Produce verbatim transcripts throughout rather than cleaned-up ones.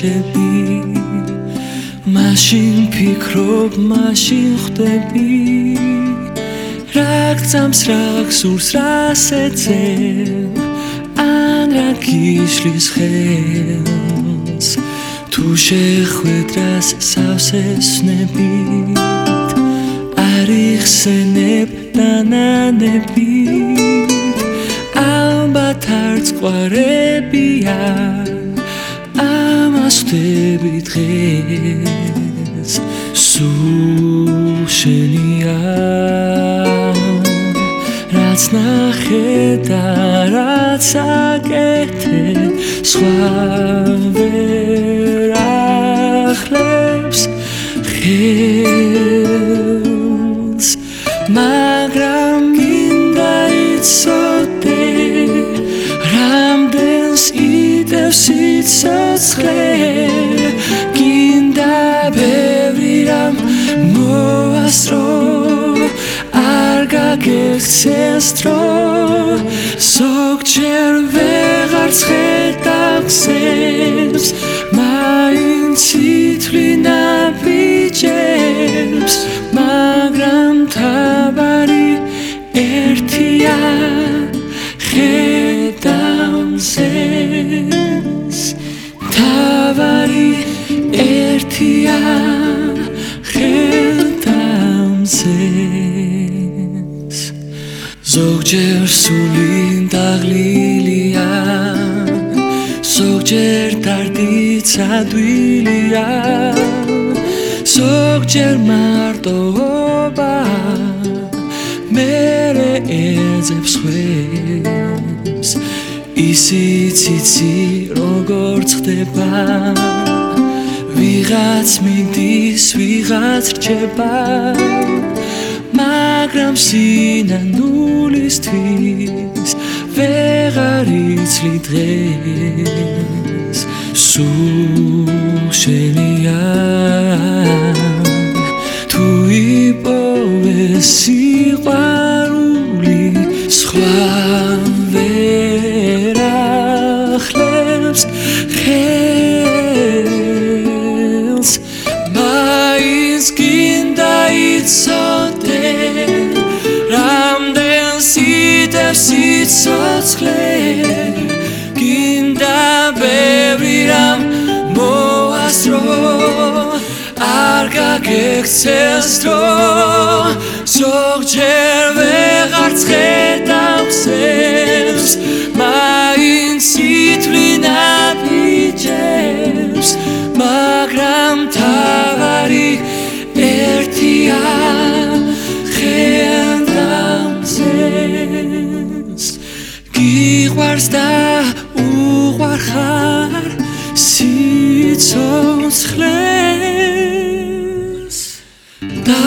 რჩები მაშინ ფიქრობ მაშინ ხვდები რა გწამს რა გსურს რას ეძებ ან რა გიშლის ხელს თუ შეხვედრას სავსესნებით არ იხსენებ დანანებით ალბათ არც ყვარებია ამას ხვდები დღეს სულ შენია რაც ნახე და რაც აკეთე სხვა ვერ ახლებს ხელს მაგრამ მინდა იცოდე რამდენს იდევს სიცოცხლე გინდა ბევრი რამ მოასწრო არ გაგექცეს დრო ზოგჯერ ვეღარც ხედავ გზებს მაინც ითვლინა ბიჯებს მაგრამ თავარი ერთია ხედავ მზეს თავარი ერთია ხედავ მზეს ზოგჯერ სული დაღლილია ზოგჯერ დარდიც ადვილია ზოგჯერ მარტოობა მერე ეძებს ხვებს ისიც იცი როგორც ხდება ვიღაც მიდის ვიღაც რჩება მაგრამ სინანულისთვის ვეღარ იცლი დღეს სულ შენია თუ იპოვე სიყვარული სხვა ვერ ახლებს ხელს მაინც გინდა იცოდე რამდენს იდევს სიცოცხლე გინდა ბევრი რამ მოასწრო არ გაგექცეს დრო ზოგჯერ ვეღარც ხედავ გზებს მაინც ითვლინა ბიჯებს მაგრამ თავარი ერთია ხედავ მზეს გიყვარს და უყვარხარ სიცოცხლეს და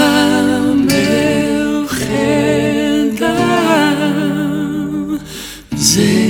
მე ვხედავ მზეს